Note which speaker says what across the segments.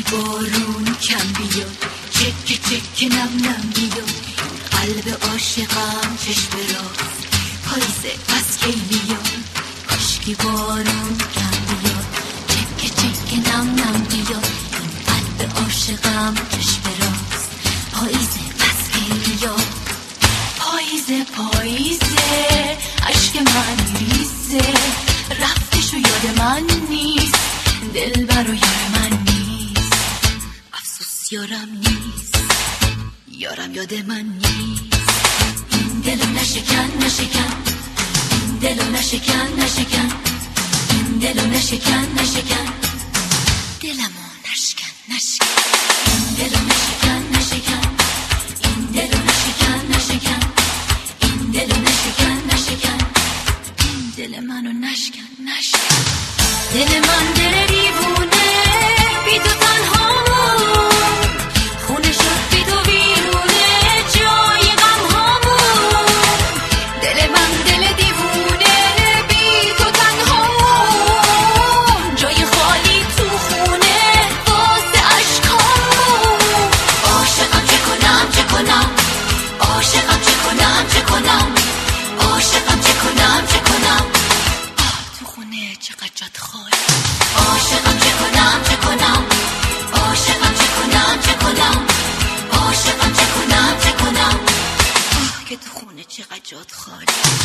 Speaker 1: بارون کم بیاد، چکه چکه نم نم بیاد، قلب عاشقم چشم راست پاییزه پس کی میاد. کاشکی بارون کم بیاد، چکه چکه نم نم بیاد، قلب عاشقم چشم راست پاییزه پس کی میاد. پاییزه پاییزه عشق من میریزه، رفتش و یاد من نیست، دلبر و یار من نیست، افسوس یارم نیست، یارم یاد من نیست. این دلو نشکن نشکن، این دلو نشکن نشکن، این دلو نشکن نشکن، دلمو نشکن نشکن، این دلو نشکن نشکن، این دلو نشکن نشکن، این دلو نشکن نشکن، این دل منو نشکن نشکن. دل من دل دیوونه بی تو تنهامون، خونه شد بی تو ویرونه جای غم هامون. دل من دل دیوونه بی تو تنهامون، جای خالی تو خونه واسه عشقامون. عاشقم چه کنم چه کنم، عاشقم چه کنم چه کنم، عاشقم چه کنم چه کنم، تو خونه چقدر جات خالی. عاشقم چه کنم چه کنم، عاشقم چه کنم چه کنم، عاشقم چه کنم چه کنم، که تو خونه چقدر جات خالی.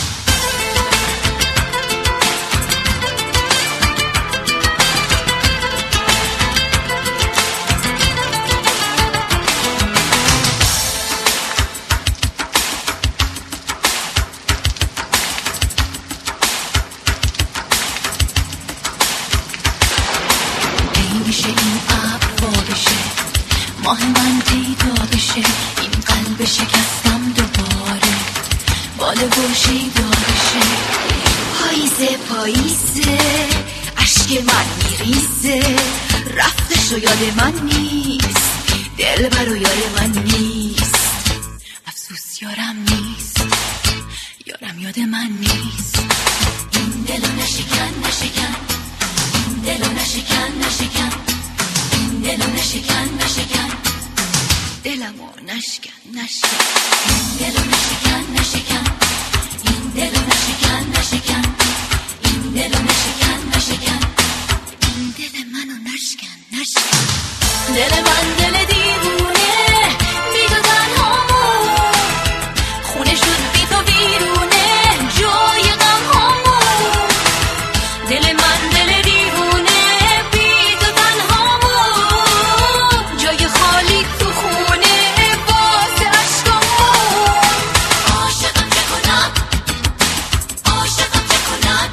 Speaker 1: میشه این ابر وا بشه، ماه من پیدا بشه، این قلب شکستم دوباره باله و شیدا بشه. پاییزه پاییزه عشق من میریزه، رفتش و یاد من نیست، دلبر و یار من نیست، افسوس یارم نیست، یارم یاد من نیست. این دلو نشکن نشکن، این دلو نشکن نشکن، این دلو نشکن نشکن، دلمو نشکن نشکن، این دلو نشکن نشکن، این دلو نشکن نشکن، این دلو نشکن نشکن، این دل منو نشکن نشکن. دل من دل دیوونه بی تو تنهامون، خونه شد بی تو ویرونه جای غم هامون. دل من دل دیوونه بی تو تنهامون، جای خالی تو خونه واسه عشقامون. عاشقم چه کنم، عاشقم چه کنم،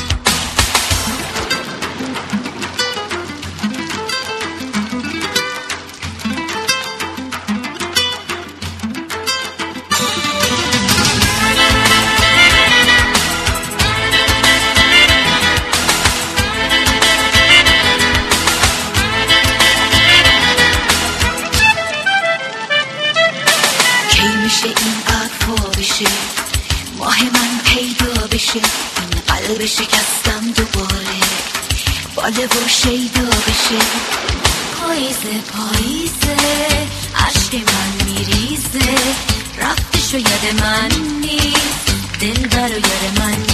Speaker 1: کی میشه این ابر وا بشه، ماه من پیدا بشه، این قلب شکستم دوباره باله و شیدا بشه. پاییزه پاییزه عشق من میریزه، رفتش و یاد من نیست، دلبر و یار من